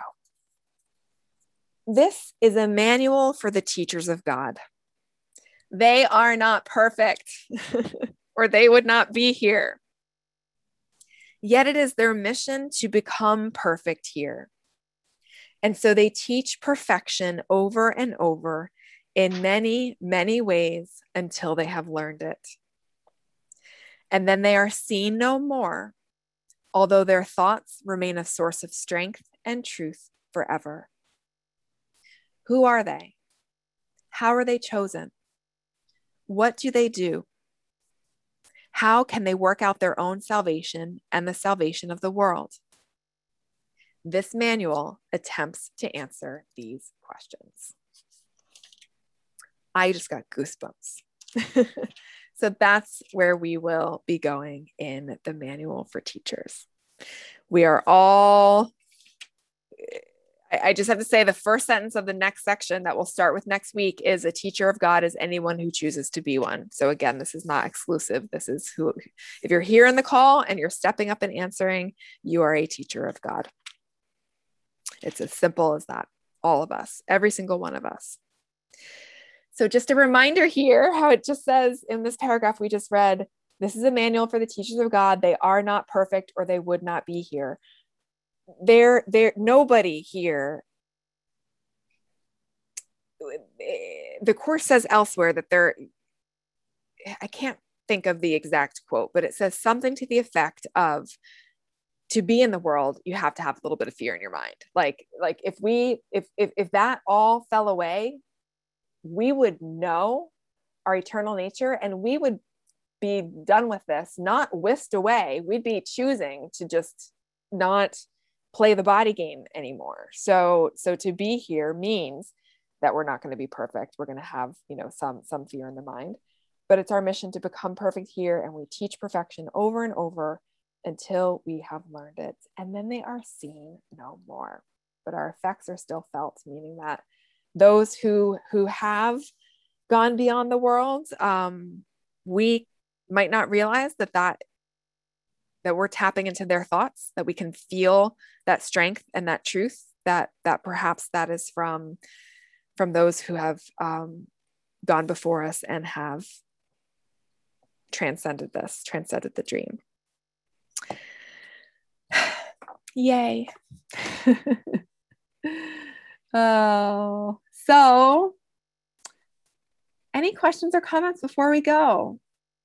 This is a manual for the teachers of God. They are not perfect, or they would not be here. Yet it is their mission to become perfect here. And so they teach perfection over and over in many, many ways until they have learned it. And then they are seen no more, although their thoughts remain a source of strength and truth forever. Who are they? How are they chosen? What do they do? How can they work out their own salvation and the salvation of the world? This manual attempts to answer these questions. I just got goosebumps. So that's where we will be going in the manual for teachers. We are all, I just have to say, the first sentence of the next section that we'll start with next week is: a teacher of God is anyone who chooses to be one. So again, this is not exclusive. This is who, if you're here in the call and you're stepping up and answering, you are a teacher of God. It's as simple as that. All of us, every single one of us. So just a reminder here, how it just says in this paragraph we just read, this is a manual for the teachers of God. They are not perfect, or they would not be here. Nobody here. The Course says elsewhere that I can't think of the exact quote, but it says something to the effect of, to be in the world, you have to have a little bit of fear in your mind. Like if that all fell away, we would know our eternal nature, and we would be done with this, not whisked away. We'd be choosing to just not play the body game anymore. So to be here means that we're not going to be perfect. We're going to have, you know, some fear in the mind, but it's our mission to become perfect here. And we teach perfection over and over until we have learned it. And then they are seen no more, but our effects are still felt, meaning that those who have gone beyond the world, we might not realize that we're tapping into their thoughts, that we can feel that strength and that truth, that perhaps that is from those who have gone before us and have transcended the dream. Yay. Oh, so any questions or comments before we go?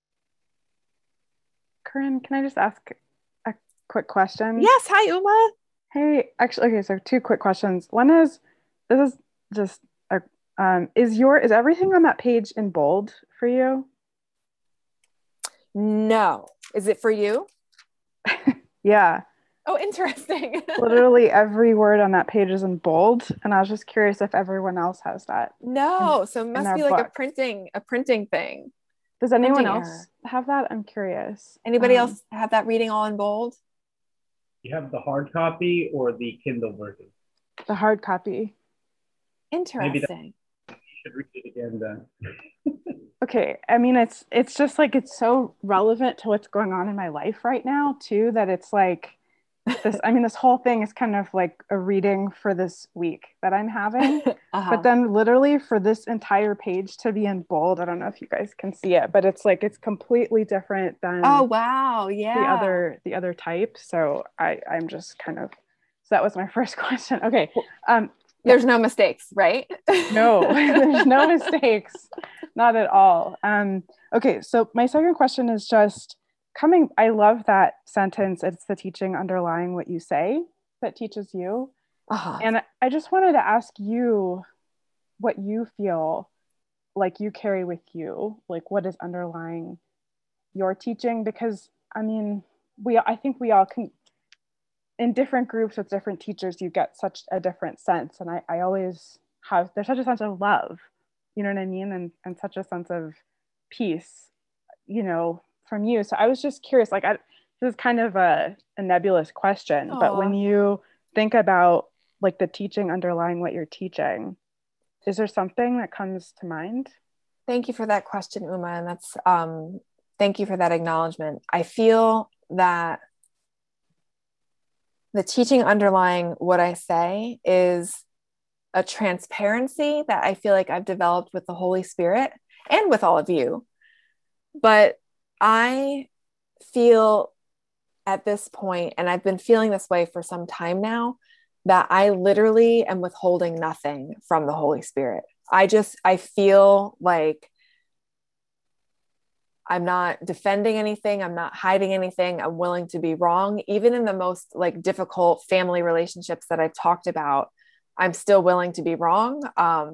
Corinne, can I just ask a quick question? Yes. Hi, Uma. Hey, actually, okay, so two quick questions. One is, this is just is everything on that page in bold for you? No. Is it for you? Yeah. Oh, interesting. Literally every word on that page is in bold, and I was just curious if everyone else has that. No, so it must be like a printing thing. Does anyone else have that? I'm curious. Anybody else have that reading all in bold? You have the hard copy or the Kindle version? The hard copy. Interesting. You should read it again then. Okay, I mean, it's just like, it's so relevant to what's going on in my life right now too, that it's like, this whole thing is kind of like a reading for this week that I'm having. Uh-huh. But then literally for this entire page to be in bold, I don't know if you guys can see it, but it's like, it's completely different than Oh, wow. Yeah. the other type. So I'm just kind of, so that was my first question. Okay. There's no mistakes, right? No, there's no mistakes, not at all. Okay, so my second question is just I love that sentence. It's the teaching underlying what you say that teaches you. Uh-huh. And I just wanted to ask you what you feel like you carry with you, like what is underlying your teaching, because I mean, I think we all can, in different groups with different teachers, you get such a different sense. And I always there's such a sense of love, you know what I mean? And such a sense of peace, from you. So I was just curious, like, this is kind of a nebulous question, but when you think about like the teaching underlying what you're teaching, is there something that comes to mind? Thank you for that question, Uma. And that's, thank you for that acknowledgement. I feel that the teaching underlying what I say is a transparency that I feel like I've developed with the Holy Spirit and with all of you. But I feel at this point, and I've been feeling this way for some time now, that I literally am withholding nothing from the Holy Spirit. I feel like I'm not defending anything. I'm not hiding anything. I'm willing to be wrong. Even in the most like difficult family relationships that I've talked about, I'm still willing to be wrong.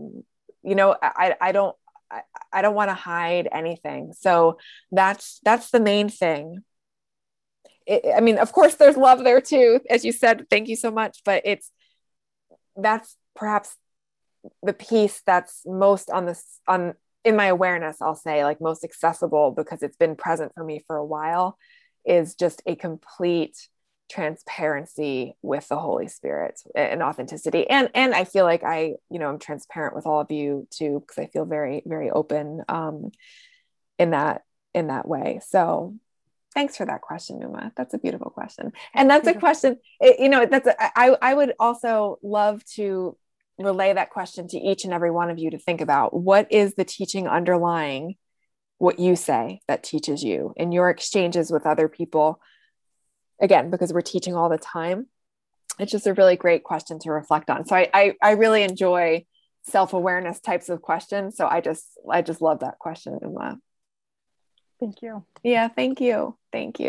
I don't want to hide anything. So that's the main thing. I mean, of course there's love there too, as you said, thank you so much. But that's perhaps the piece that's most in my awareness, I'll say, like most accessible, because it's been present for me for a while, is just a complete transparency with the Holy Spirit and authenticity. And I feel like I'm transparent with all of you too, because I feel very, very open in that way. So thanks for that question, Uma. That's a beautiful question. And that's a question, I would also love to relay that question to each and every one of you to think about. What is the teaching underlying what you say that teaches you in your exchanges with other people? Again, because we're teaching all the time, it's just a really great question to reflect on. So I really enjoy self-awareness types of questions. So I just love that question, Uma. Thank you. Yeah, thank you.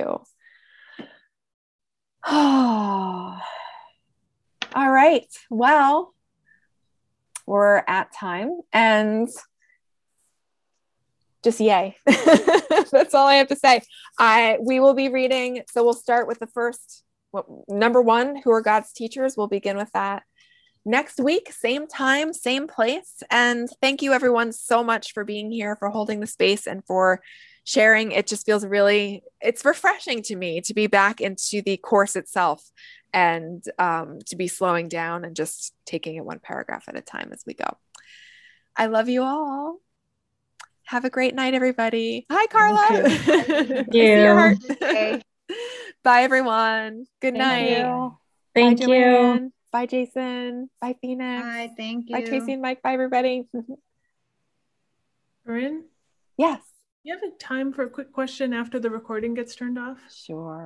All right. Well, we're at time, and just yay. That's all I have to say. We will be reading. So we'll start with the first, number 1, who are God's teachers. We'll begin with that next week, same time, same place. And thank you everyone so much for being here, for holding the space, and for sharing. It just feels it's refreshing to me to be back into the course itself, and to be slowing down and just taking it one paragraph at a time as we go. I love you all. Have a great night, everybody. Hi, Carla. Thank you. Okay. Bye, everyone. Good night. Thank Bye, you. Joanne. Bye, Jason. Bye, Phoenix. Bye, thank you. Bye, Tracy and Mike. Bye, everybody. Corinne? Yes. You have a time for a quick question after the recording gets turned off? Sure.